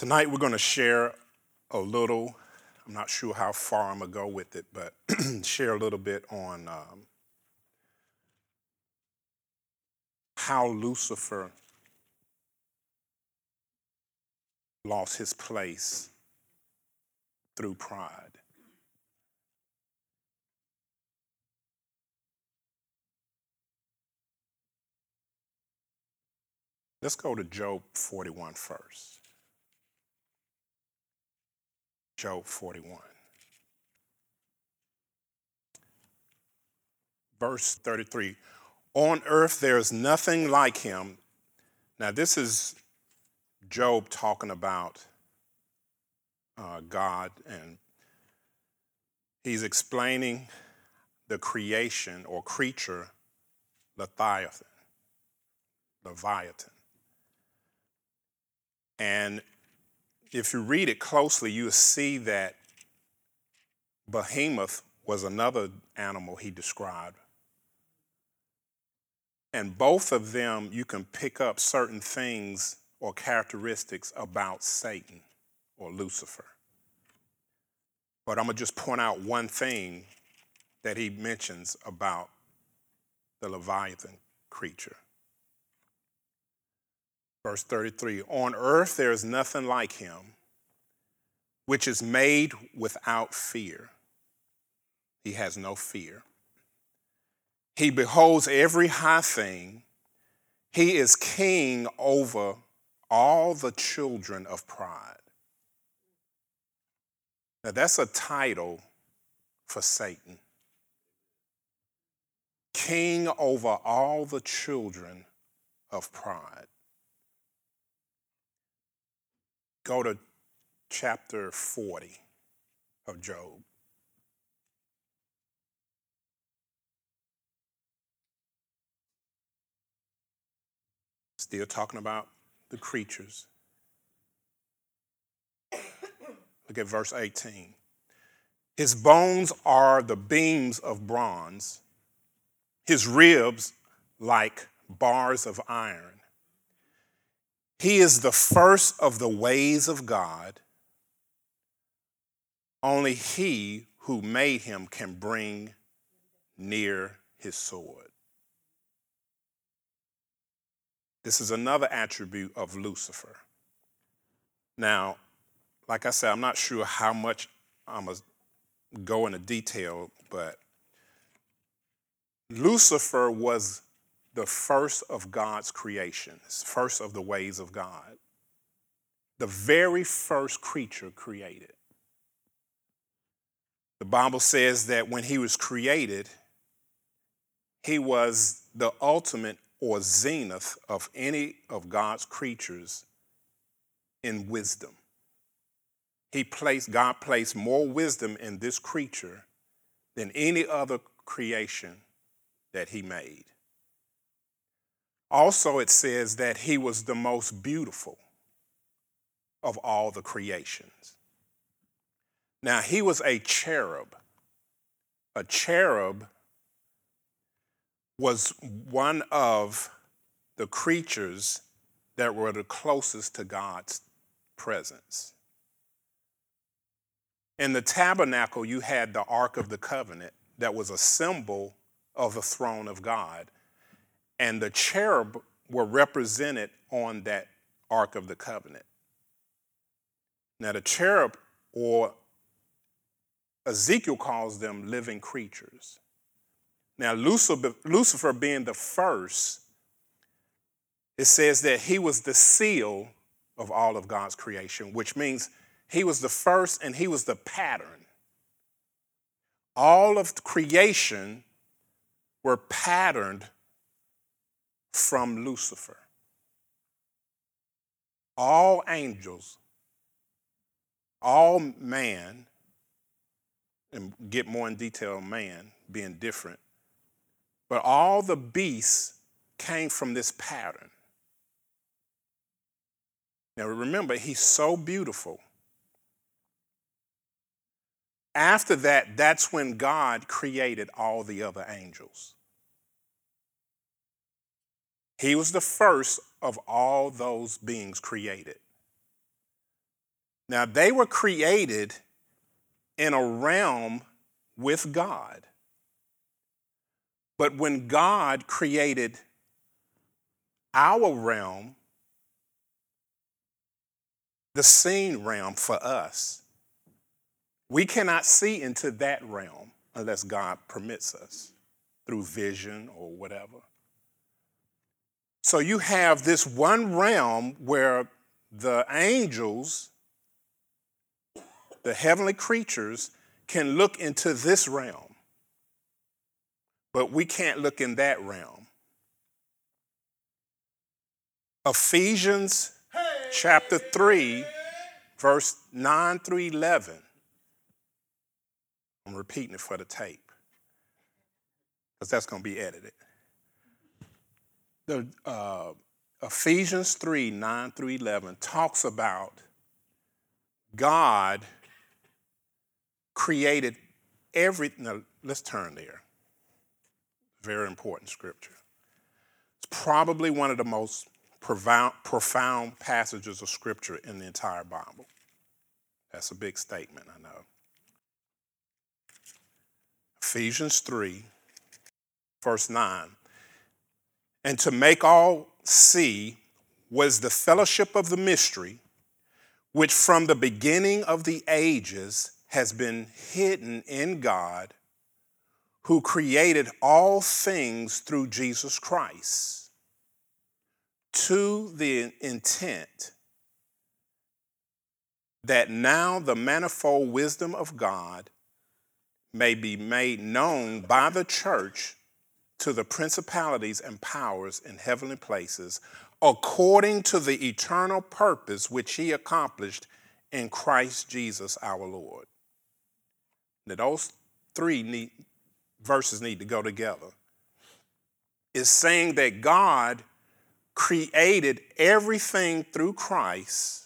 Tonight we're going to share a little, I'm not sure how far I'm going to go with it, but share a little bit on how Lucifer lost his place through pride. Let's go to Job 41 first. Job 41. Verse 33. On earth there is nothing like him. Now this is Job talking about God, and he's explaining the creation or creature, Leviathan. And if you read it closely, you will see that Behemoth was another animal he described. And both of them, you can pick up certain things or characteristics about Satan or Lucifer. But I'm going to just point out one thing that he mentions about the Leviathan creature. Verse 33, on earth there is nothing like him, which is made without fear. He has no fear. He beholds every high thing. He is king over all the children of pride. Now that's a title for Satan. King over all the children of pride. Go to chapter 40 of Job. Still talking about the creatures. Look at verse 18. His bones are the beams of bronze, his ribs like bars of iron. He is the first of the ways of God. Only he who made him can bring near his sword. This is another attribute of Lucifer. Now, like I said, I'm not sure how much I'm going to go into detail, but Lucifer was the first of God's creations, first of the ways of God. The very first creature created. The Bible says that when he was created, he was the ultimate or zenith of any of God's creatures in wisdom. God placed more wisdom in this creature than any other creation that he made. Also, it says that he was the most beautiful of all the creations. Now, he was a cherub. A cherub was one of the creatures that were the closest to God's presence. In the tabernacle, you had the Ark of the Covenant that was a symbol of the throne of God. And the cherub were represented on that Ark of the Covenant. Now, the cherub, or Ezekiel calls them living creatures. Now, Lucifer being the first, it says that he was the seal of all of God's creation, which means he was the first and he was the pattern. All of creation were patterned from Lucifer. All angels, all man, and get more in detail on man being different, but all the beasts came from this pattern. Now remember, he's so beautiful. After that, that's when God created all the other angels. He was the first of all those beings created. Now, they were created in a realm with God. But when God created our realm, the seen realm for us, we cannot see into that realm unless God permits us through vision or whatever. So you have this one realm where the angels, the heavenly creatures, can look into this realm, but we can't look in that realm. Ephesians chapter 3, verse 9 through 11. I'm repeating it for the tape because that's going to be edited. The Ephesians 3, 9 through 11 talks about God created everything. Now, let's turn there. Very important scripture. It's probably one of the most profound passages of scripture in the entire Bible. That's a big statement, I know. Ephesians 3, verse 9. And to make all see was the fellowship of the mystery, which from the beginning of the ages has been hidden in God, who created all things through Jesus Christ, to the intent that now the manifold wisdom of God may be made known by the church to the principalities and powers in heavenly places, according to the eternal purpose which he accomplished in Christ Jesus our Lord. Now, those three verses need to go together. It's saying that God created everything through Christ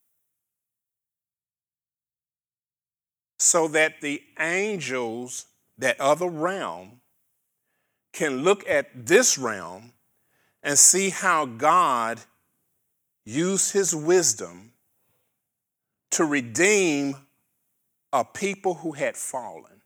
so that the angels, that other realm, can look at this realm and see how God used his wisdom to redeem a people who had fallen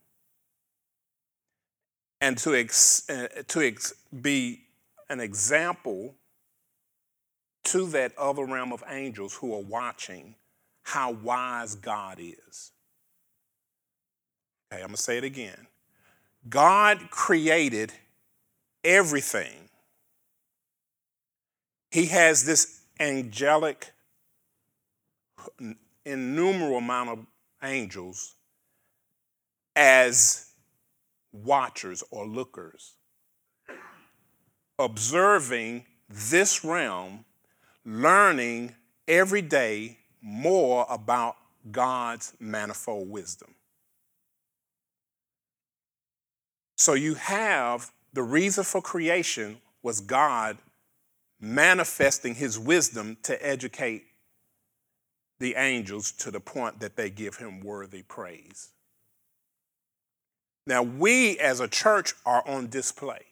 and to be an example to that other realm of angels who are watching how wise God is. Okay, I'm going to say it again. God created everything. He has this angelic, innumerable amount of angels as watchers or lookers, observing this realm, learning every day more about God's manifold wisdom. So you have the reason for creation was God manifesting his wisdom to educate the angels to the point that they give him worthy praise. Now, we as a church are on display.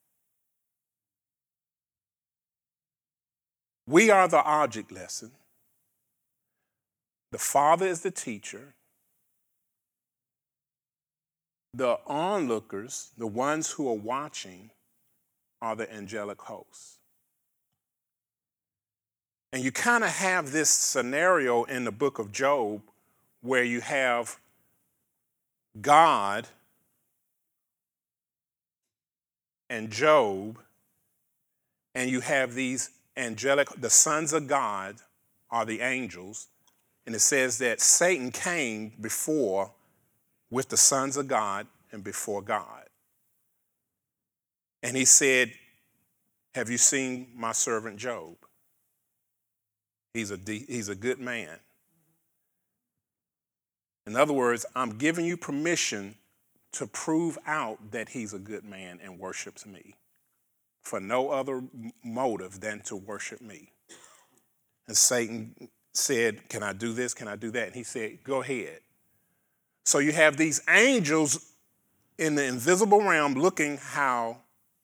We are the object lesson. The Father is the teacher. The onlookers, the ones who are watching, are the angelic hosts. And you kind of have this scenario in the book of Job where you have God and Job, and you have these angelic, the sons of God are the angels, and it says that Satan came before with the sons of God and before God. And he said, have you seen my servant Job? He's a good man. In other words, I'm giving you permission to prove out that he's a good man and worships me for no other motive than to worship me. And Satan said, can I do this? Can I do that? And he said, go ahead. So you have these angels in the invisible realm looking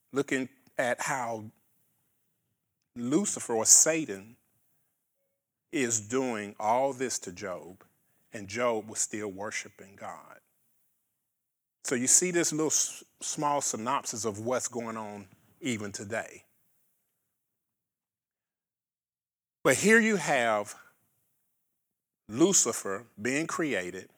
at how Lucifer or Satan is doing all this to Job, and Job was still worshiping God. So you see this little small synopsis of what's going on even today. But here you have Lucifer being created.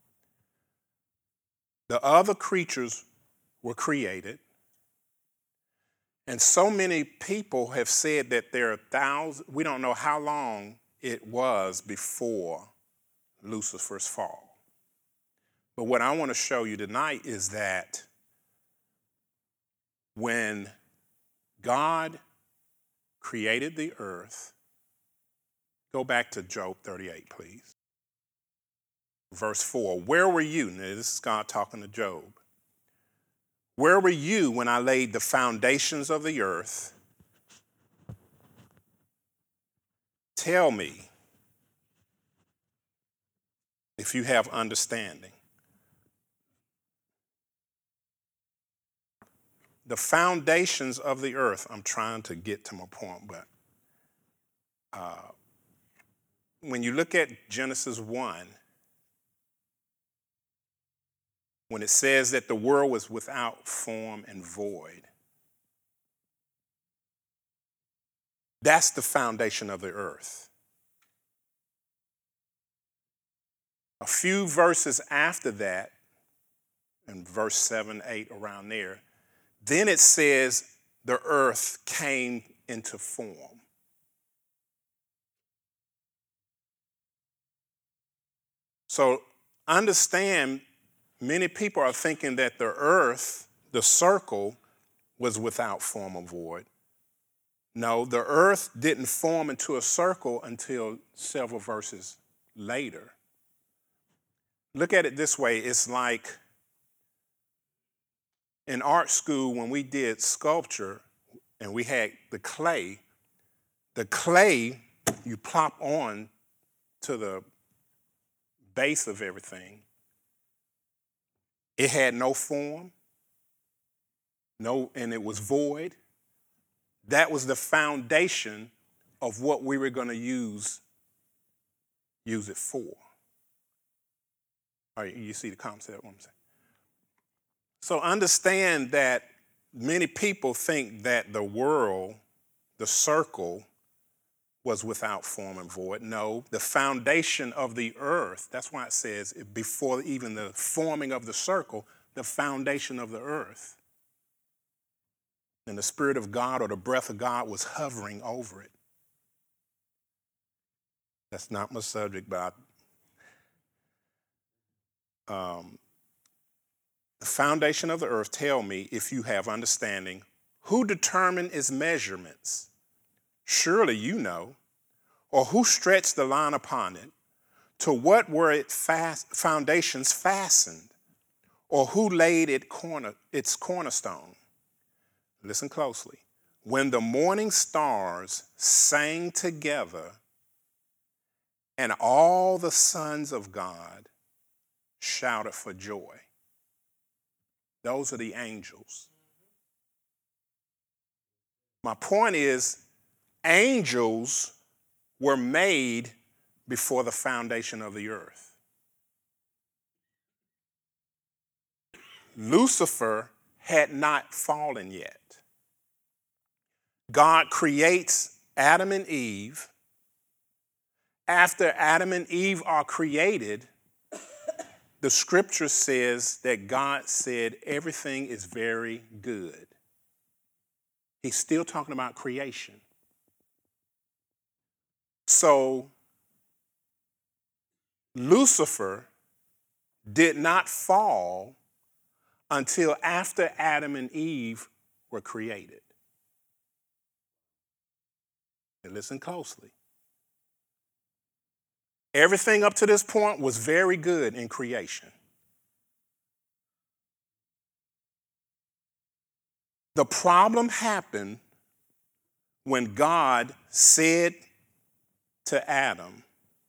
The other creatures were created. And so many people have said that there are thousands, we don't know how long it was before Lucifer's fall. But what I want to show you tonight is that when God created the earth, go back to Job 38, please. Verse 4, where were you? Now, this is God talking to Job. Where were you when I laid the foundations of the earth? Tell me if you have understanding. The foundations of the earth, I'm trying to get to my point, but when you look at Genesis 1, when it says that the world was without form and void, that's the foundation of the earth. A few verses after that, in verse 7, 8, around there, then it says the earth came into form. So understand, many people are thinking that the earth, the circle, was without form or void. No, the earth didn't form into a circle until several verses later. Look at it this way. It's like in art school when we did sculpture and we had the clay you plop on to the base of everything. It had no form, and it was void. That was the foundation of what we were going to use it for. All right, you see the concept, what I'm saying? So understand that many people think that the world, the circle, was without form and void. No, the foundation of the earth, that's why it says before even the forming of the circle, the foundation of the earth. And the Spirit of God or the breath of God was hovering over it. That's not my subject, but the foundation of the earth, tell me if you have understanding. Who determined its measurements? Surely you know. Or who stretched the line upon it? To what were its foundations fastened? Or who laid its cornerstone? Listen closely. When the morning stars sang together and all the sons of God shouted for joy. Those are the angels. My point is, angels were made before the foundation of the earth. Lucifer had not fallen yet. God creates Adam and Eve. After Adam and Eve are created, the scripture says that God said everything is very good. He's still talking about creation. So Lucifer did not fall until after Adam and Eve were created. And listen closely. Everything up to this point was very good in creation. The problem happened when God said to Adam,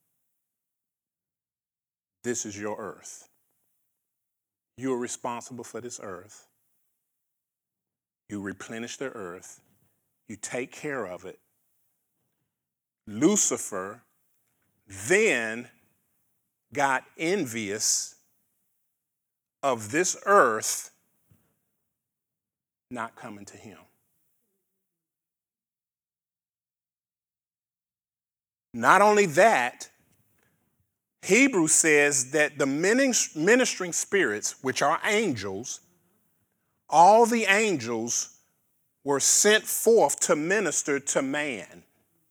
"This is your earth. You are responsible for this earth. You replenish the earth. You take care of it." Lucifer then got envious of this earth not coming to him. Not only that, Hebrews says that the ministering spirits, which are angels, all the angels were sent forth to minister to man.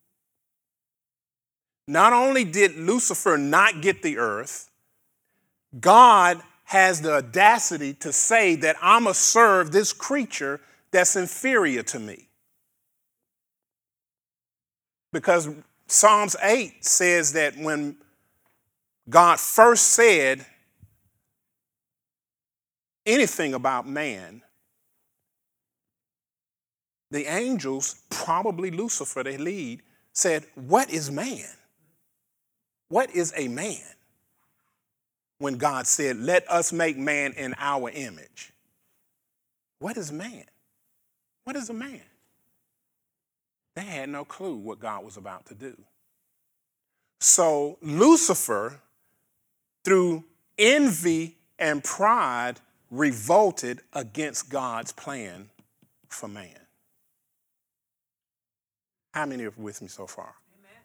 Not only did Lucifer not get the earth, God has the audacity to say that I'm going to serve this creature that's inferior to me. Because Psalms 8 says that when God first said anything about man, the angels, probably Lucifer, the lead, said, "What is man? What is a man?" When God said, "Let us make man in our image." What is man? What is a man? They had no clue what God was about to do. So Lucifer, through envy and pride, revolted against God's plan for man. How many are with me so far? Amen.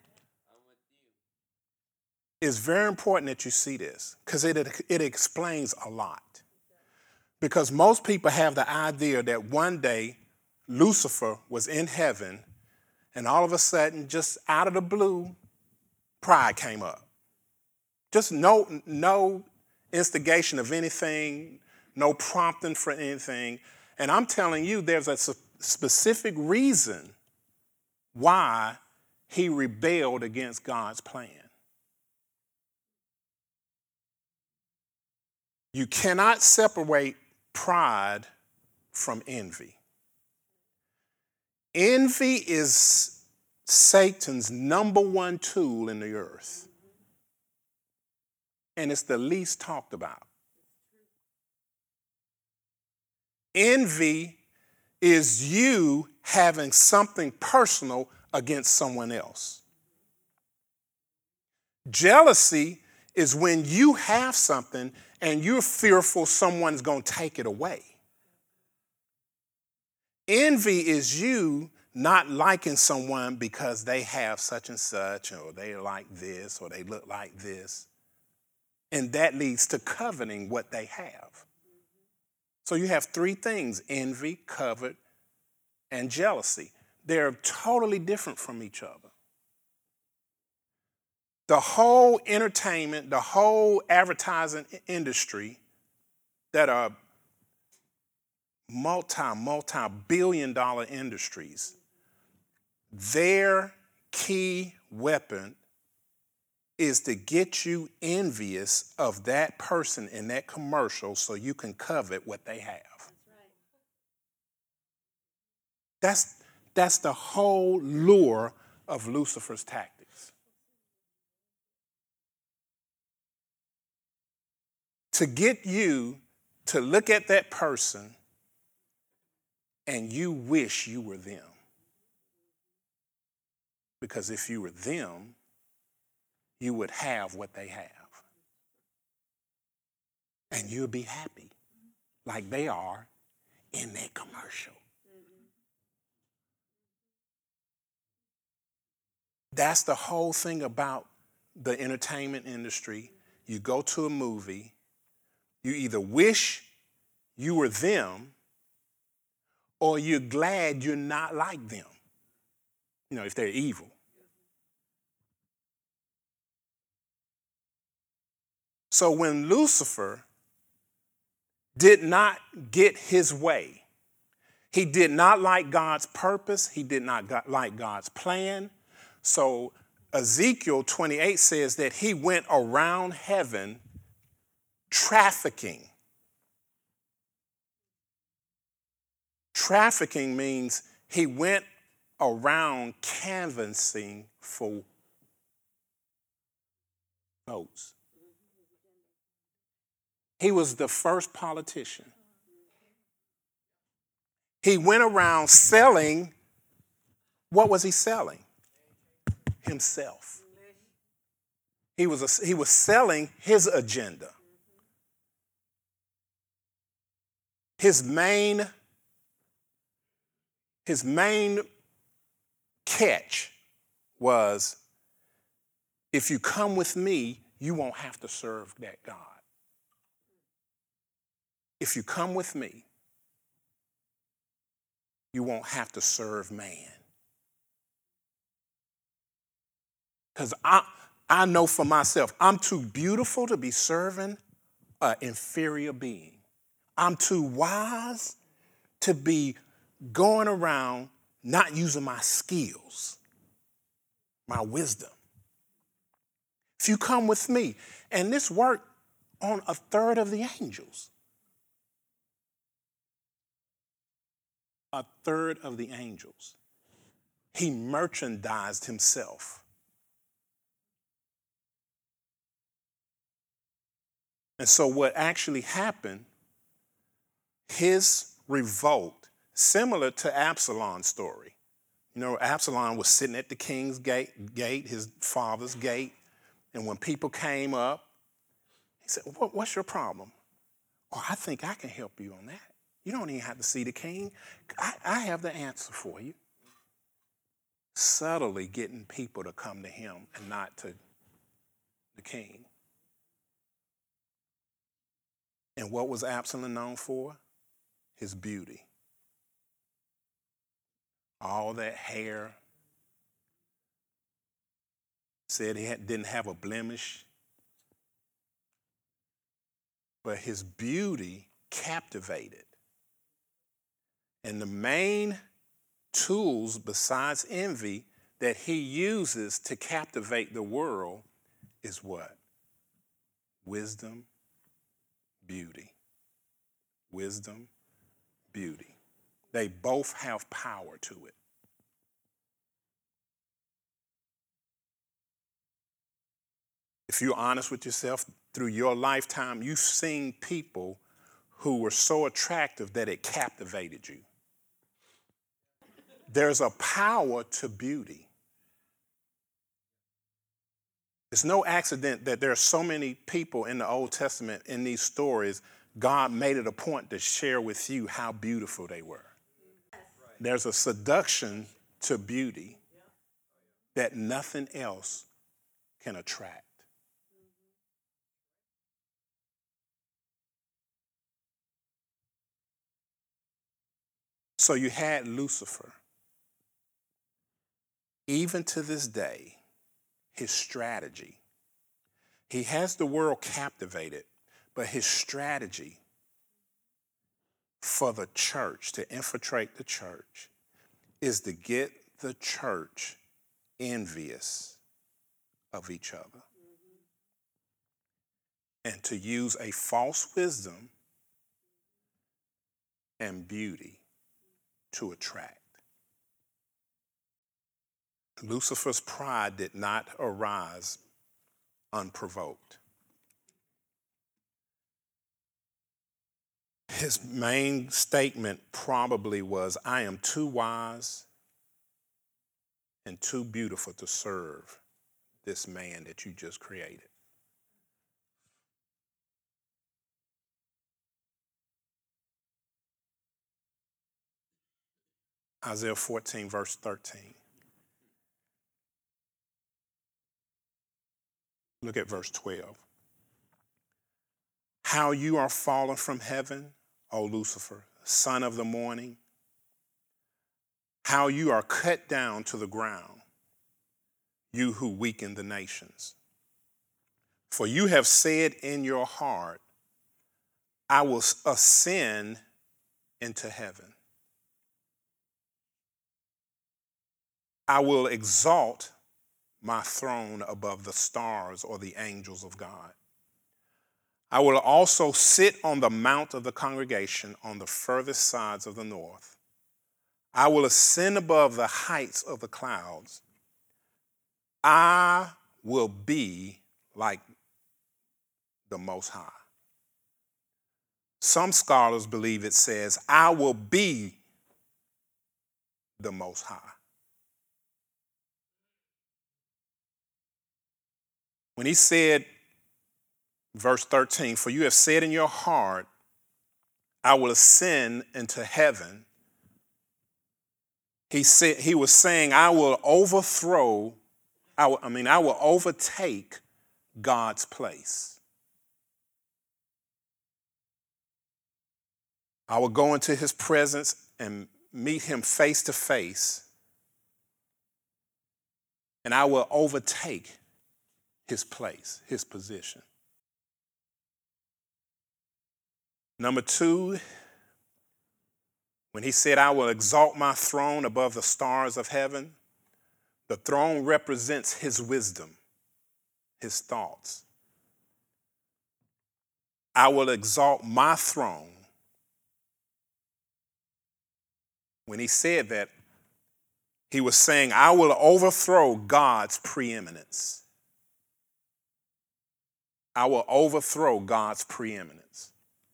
It's very important that you see this because it explains a lot. Because most people have the idea that one day Lucifer was in heaven and all of a sudden, just out of the blue, pride came up. Just no instigation of anything, no prompting for anything. And I'm telling you, there's a specific reason why he rebelled against God's plan. You cannot separate pride from envy. Envy is Satan's number one tool in the earth. And it's the least talked about. Envy is you having something personal against someone else. Jealousy is when you have something and you're fearful someone's going to take it away. Envy is you not liking someone because they have such and such, or they like this, or they look like this. And that leads to coveting what they have. So you have three things: envy, covet, and jealousy. They're totally different from each other. The whole entertainment, the whole advertising industry that are multi-billion dollar industries, their key weapon is to get you envious of that person in that commercial so you can covet what they have. That's the whole lure of Lucifer's tactics. To get you to look at that person and you wish you were them. Because if you were them, you would have what they have. And you'll be happy like they are in that commercial. That's the whole thing about the entertainment industry. You go to a movie, you either wish you were them or you're glad you're not like them. You know, if they're evil. So when Lucifer did not get his way, he did not like God's purpose, he did not like God's plan. So Ezekiel 28 says that he went around heaven trafficking. Trafficking means he went around canvassing for votes. He was the first politician. He went around selling. What was he selling? Himself. He was selling his agenda. His main catch was, if you come with me, you won't have to serve that God. If you come with me, you won't have to serve man. Because I know for myself, I'm too beautiful to be serving an inferior being. I'm too wise to be going around not using my skills, my wisdom. If you come with me, and this worked on a third of the angels. A third of the angels. He merchandised himself. And so what actually happened, his revolt, similar to Absalom's story. You know, Absalom was sitting at the king's gate, his father's gate, and when people came up, he said, what's your problem? Oh, I think I can help you on that. You don't even have to see the king. I have the answer for you. Subtly getting people to come to him and not to the king. And what was Absalom known for? His beauty. All that hair. Said he didn't have a blemish. But his beauty captivated. And the main tools besides envy that he uses to captivate the world is what? Wisdom, beauty. Wisdom, beauty. They both have power to it. If you're honest with yourself, through your lifetime, you've seen people who were so attractive that it captivated you. There's a power to beauty. It's no accident that there are so many people in the Old Testament in these stories. God made it a point to share with you how beautiful they were. There's a seduction to beauty that nothing else can attract. So you had Lucifer. Even to this day, his strategy, he has the world captivated, but his strategy for the church, to infiltrate the church, is to get the church envious of each other and to use a false wisdom and beauty to attract. Lucifer's pride did not arise unprovoked. His main statement probably was, I am too wise and too beautiful to serve this man that you just created. Isaiah 14, verse 13. Look at verse 12. How you are fallen from heaven, O Lucifer, son of the morning. How you are cut down to the ground, you who weaken the nations. For you have said in your heart, I will ascend into heaven. I will exalt my throne above the stars or the angels of God. I will also sit on the mount of the congregation on the furthest sides of the north. I will ascend above the heights of the clouds. I will be like the Most High. Some scholars believe it says, I will be the Most High. When he said, verse 13, for you have said in your heart, I will ascend into heaven. He was saying, I will overthrow, I will overtake God's place. I will go into his presence and meet him face to face, and I will overtake his place, his position. Number two, when he said, I will exalt my throne above the stars of heaven, the throne represents his wisdom, his thoughts. I will exalt my throne. When he said that, he was saying, I will overthrow God's preeminence. I will overthrow God's preeminence.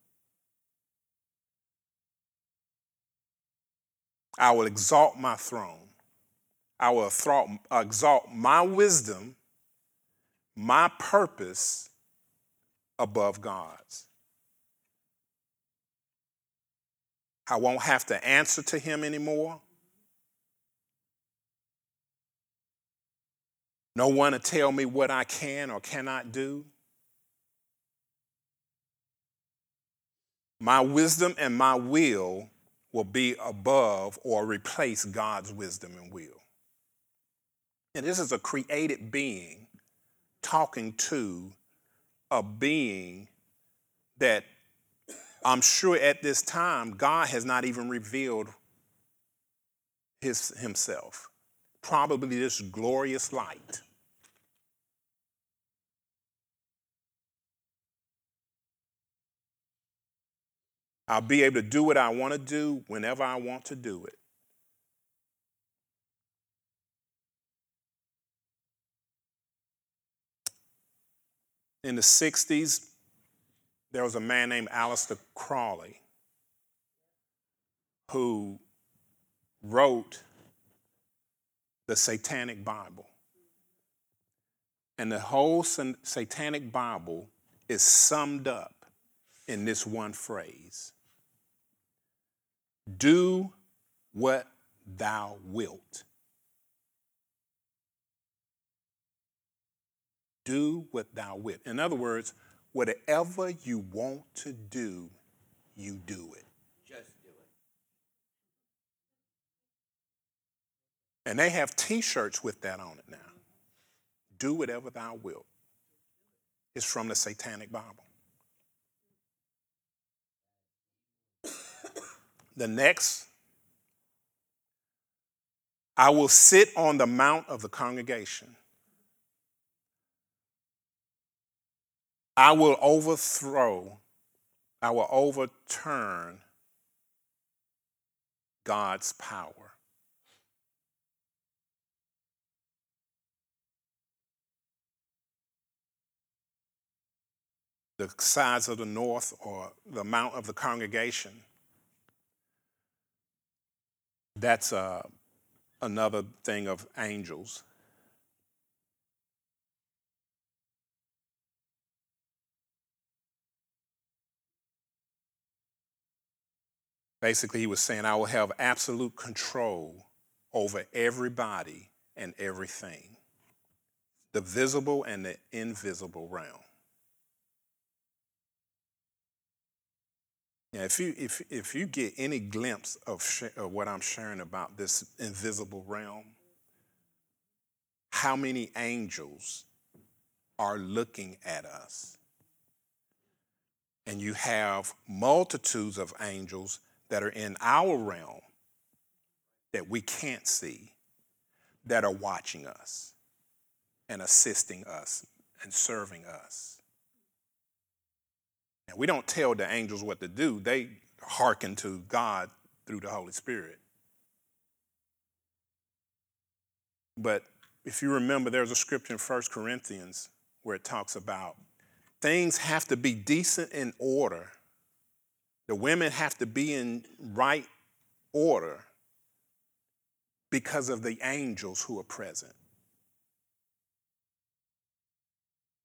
I will exalt my throne. I will exalt my wisdom, my purpose above God's. I won't have to answer to him anymore. No one to tell me what I can or cannot do. My wisdom and my will be above or replace God's wisdom and will. And this is a created being talking to a being that I'm sure at this time God has not even revealed himself. Probably this glorious light. I'll be able to do what I want to do whenever I want to do it. In the 60s, there was a man named Aleister Crowley who wrote the Satanic Bible. And the whole Satanic Bible is summed up in this one phrase: do what thou wilt. Do what thou wilt. In other words, whatever you want to do, you do it. Just do it. And they have t-shirts with that on it now. Do whatever thou wilt. It's from the Satanic Bible. The next, I will sit on the mount of the congregation. I will overturn God's power. The sides of the north, or the mount of the congregation, that's another thing of angels. Basically, he was saying, I will have absolute control over everybody and everything, the visible and the invisible realm. Now, if you get any glimpse of what I'm sharing about this invisible realm, how many angels are looking at us? And you have multitudes of angels that are in our realm that we can't see, that are watching us and assisting us and serving us. And we don't tell the angels what to do. They hearken to God through the Holy Spirit. But if you remember, there's a scripture in 1 Corinthians where it talks about things have to be decent in order. The women have to be in right order because of the angels who are present.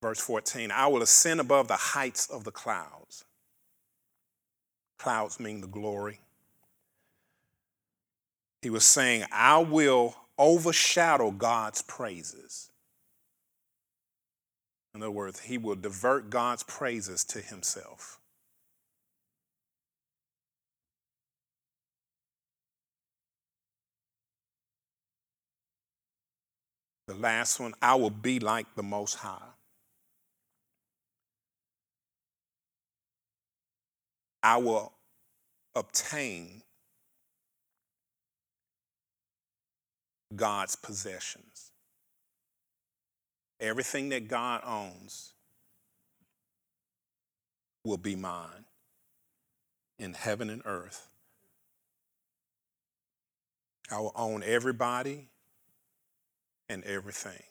Verse 14, I will ascend above the heights of the clouds. Clouds mean the glory. He was saying, I will overshadow God's praises. In other words, he will divert God's praises to himself. The last one, I will be like the Most High. I will obtain God's possessions. Everything that God owns will be mine in heaven and earth. I will own everybody and everything.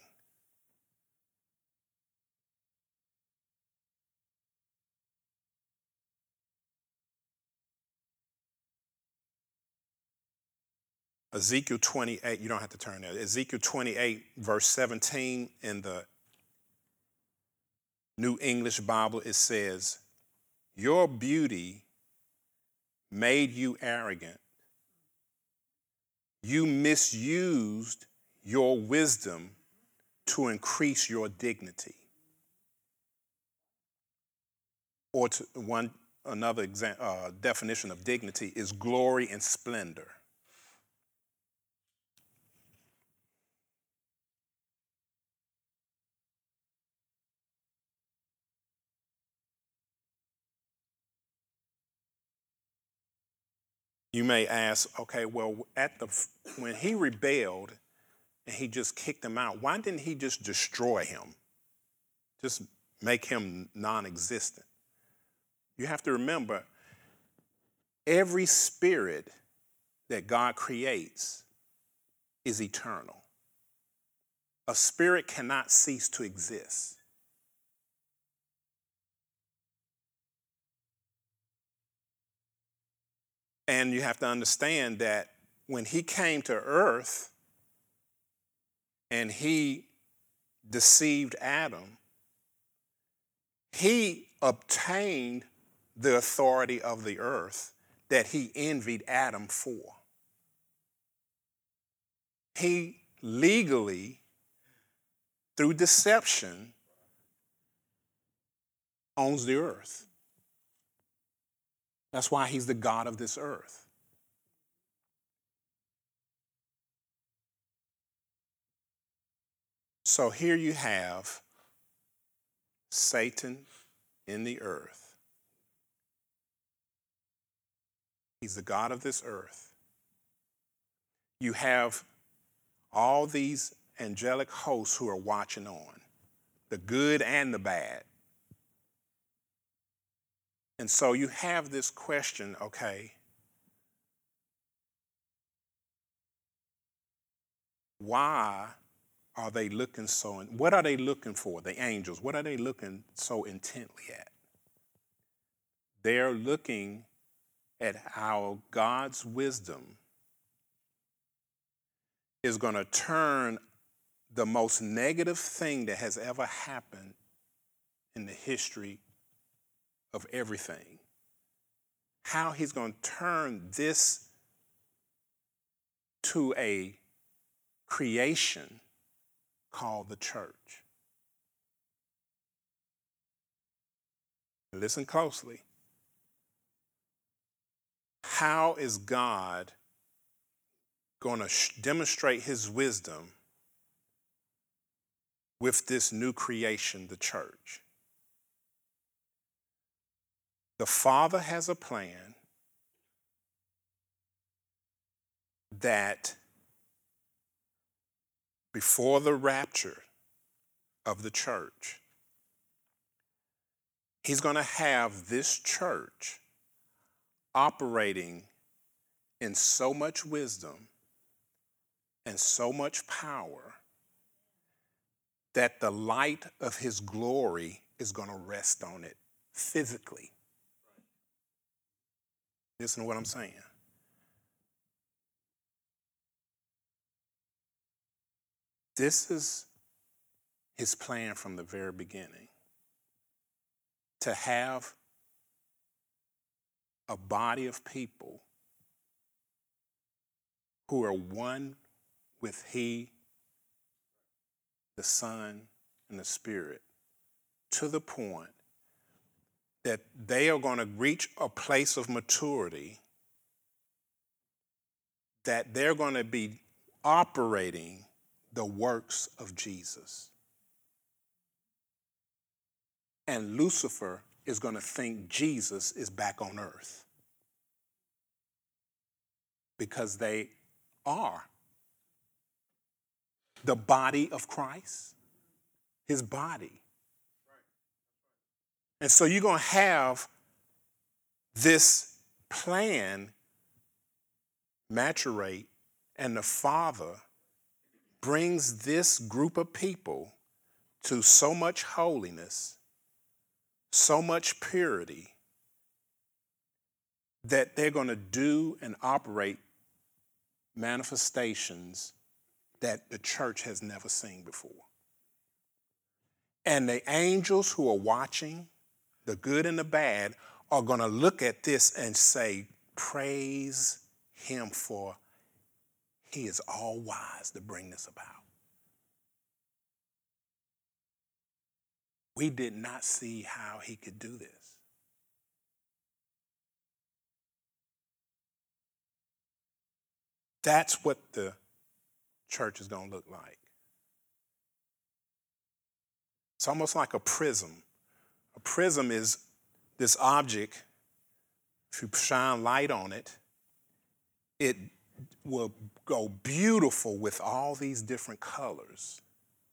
Ezekiel 28, you don't have to turn there. Ezekiel 28, verse 17 in the New English Bible, it says, your beauty made you arrogant. You misused your wisdom to increase your dignity. Or another definition of dignity is glory and splendor. You may ask, okay, well, when he rebelled and he just kicked him out, why didn't he just destroy him? Just make him non-existent. You have to remember, every spirit that God creates is eternal. A spirit cannot cease to exist. And you have to understand that when he came to earth and he deceived Adam, he obtained the authority of the earth that he envied Adam for. He legally, through deception, owns the earth. That's why he's the God of this earth. So here you have Satan in the earth. He's the God of this earth. You have all these angelic hosts who are watching on, the good and the bad. And so you have this question, okay, why are they looking what are they looking for, the angels? What are they looking so intently at? They're looking at how God's wisdom is going to turn the most negative thing that has ever happened in the history of everything. How he's going to turn this to a creation called the church. Listen closely. How is God going to demonstrate his wisdom with this new creation, the church? The Father has a plan that before the rapture of the church, he's going to have this church operating in so much wisdom and so much power that the light of his glory is going to rest on it physically. Listen to what I'm saying. This is his plan from the very beginning. To have a body of people who are one with he, the Son, and the Spirit, to the point that they are going to reach a place of maturity that they're going to be operating the works of Jesus. And Lucifer is going to think Jesus is back on earth because they are the body of Christ, his body. And so you're going to have this plan maturate, and the Father brings this group of people to so much holiness, so much purity, that they're going to do and operate manifestations that the church has never seen before. And the angels who are watching, the good and the bad, are going to look at this and say, praise him, for he is all wise to bring this about. We did not see how he could do this. That's what the church is going to look like. It's almost like a prism. A prism is this object, if you shine light on it, it will go beautiful with all these different colors,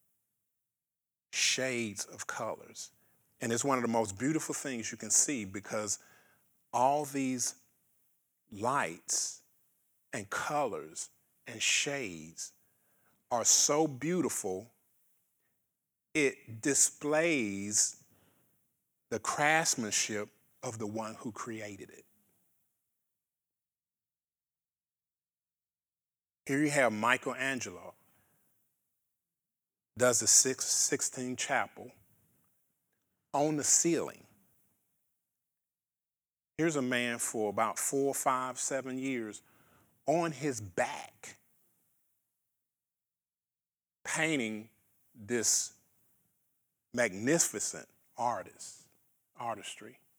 shades of colors. And it's one of the most beautiful things you can see because all these lights and colors and shades are so beautiful, it displays the craftsmanship of the one who created it. Here you have Michelangelo, does the Sistine Chapel on the ceiling. Here's a man for about 4, 5, 7 years on his back painting this magnificent artistry.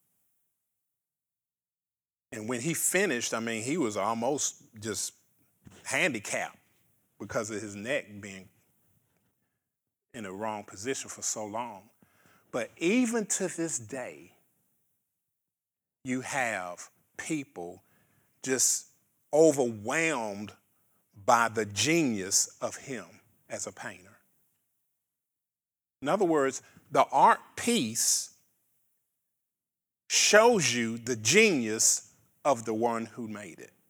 And when he finished, I mean, he was almost just handicapped because of his neck being in the wrong position for so long. But even to this day, you have people just overwhelmed by the genius of him as a painter. In other words, the art piece shows you the genius of the one who made it.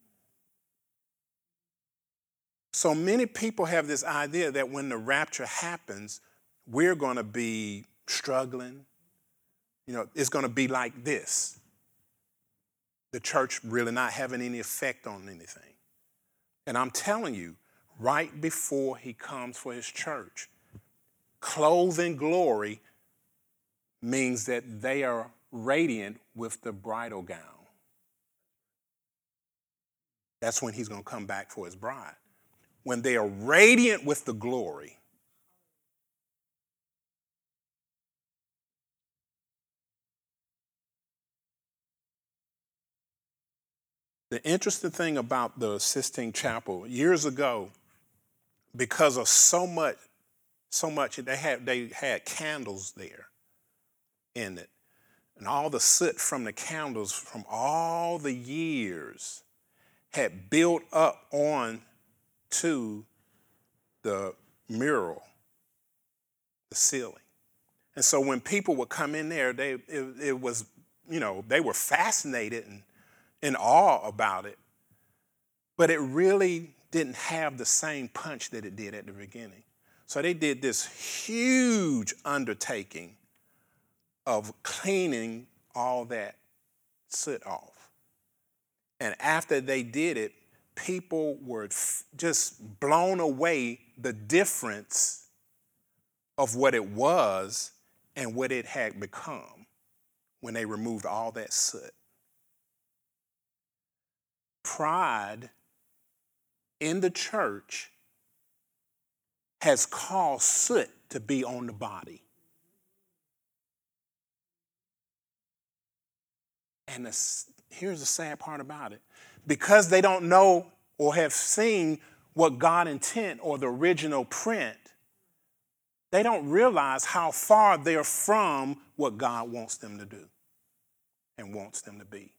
So many people have this idea that when the rapture happens, we're going to be struggling. You know, it's going to be like this. The church really not having any effect on anything. And I'm telling you, right before he comes for his church, clothed in glory means that they are radiant with the bridal gown. That's when he's going to come back for his bride. When they are radiant with the glory, the interesting thing about the Sistine Chapel, years ago, because of so much, they had candles there in it. And all the soot from the candles from all the years had built up on to the mural, the ceiling. And so when people would come in there, it was, you know, they were fascinated and in awe about it. But it really didn't have the same punch that it did at the beginning. So they did this huge undertaking of cleaning all that soot off. And after they did it, people were just blown away the difference of what it was and what it had become when they removed all that soot. Pride in the church has caused soot to be on the body. And here's the sad part about it. Because they don't know or have seen what God intended or the original print, they don't realize how far they're from what God wants them to do and wants them to be.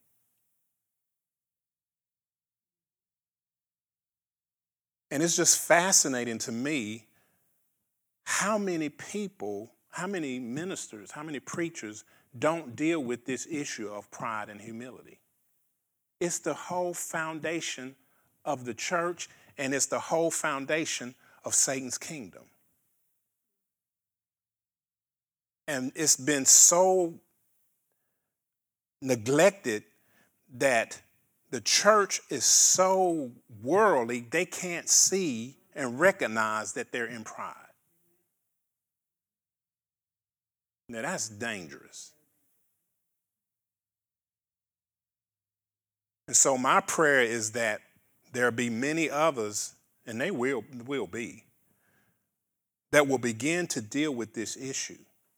And it's just fascinating to me how many people, how many ministers, how many preachers don't deal with this issue of pride and humility. It's the whole foundation of the church, and it's the whole foundation of Satan's kingdom. And it's been so neglected that the church is so worldly, they can't see and recognize that they're in pride. Now that's dangerous. And so my prayer is that there'll be many others, and they will be, that will begin to deal with this issue.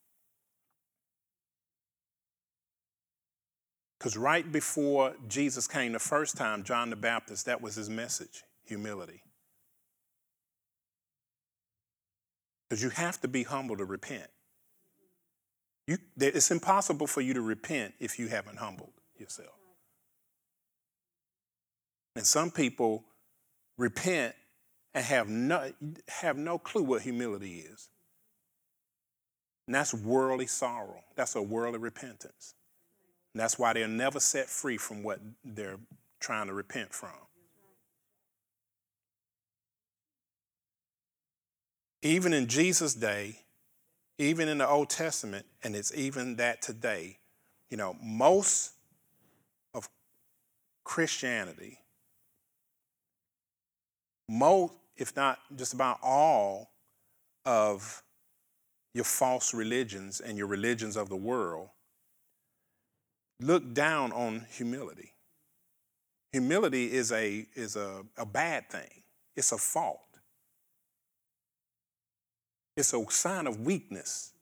Because right before Jesus came the first time, John the Baptist, that was his message, humility. Because you have to be humble to repent. It's impossible for you to repent if you haven't humbled yourself. And some people repent and have no clue what humility is. And that's worldly sorrow. That's a worldly repentance. And that's why they're never set free from what they're trying to repent from. Even in Jesus' day, even in the Old Testament, and it's even that today, most of Christianity, most, if not just about all of your false religions and your religions of the world, look down on humility. Humility is a bad thing. It's a fault. It's a sign of weakness.